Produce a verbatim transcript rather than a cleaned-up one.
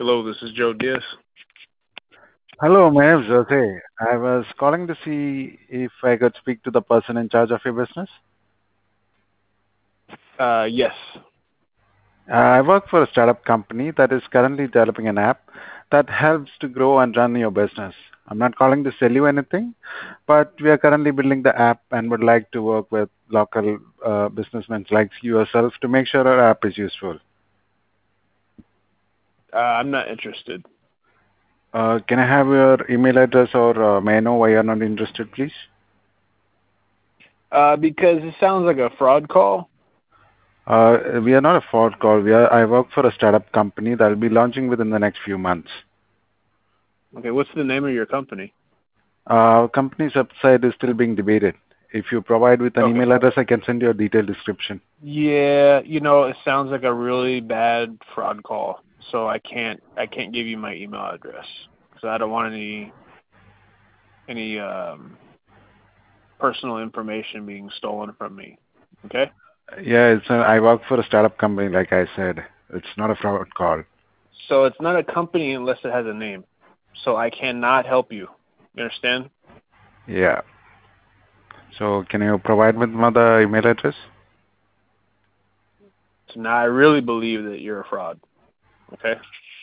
Hello, this is Joe Diaz. Hello, my name is Jose. I was calling to see if I could speak to the person in charge of your business. Uh, yes. Uh, I work for a startup company that is currently developing an app that helps to grow and run your business. I'm not calling to sell you anything, but we are currently building the app and would like to work with local uh, businessmen like yourself to make sure our app is useful. Uh, I'm not interested. Uh, can I have your email address or uh, may I know why you're not interested, please? Uh, because it sounds like a fraud call. Uh, we are not a fraud call. We are, I work for a startup company that will be launching within the next few months. Okay, what's the name of your company? Uh, Our company's website is still being debated. If you provide with an Okay. email address, I can send you a detailed description. Yeah, you know, it sounds like a really bad fraud call. So I can't, I can't give you my email address because I don't want any, any um, personal information being stolen from me. Okay. Yeah, it's a, I work for a startup company, like I said. It's not a fraud call. So it's not a company unless it has a name. So I cannot help you. You understand? Yeah. So can you provide with another email address? So now I really believe that you're a fraud. Okay.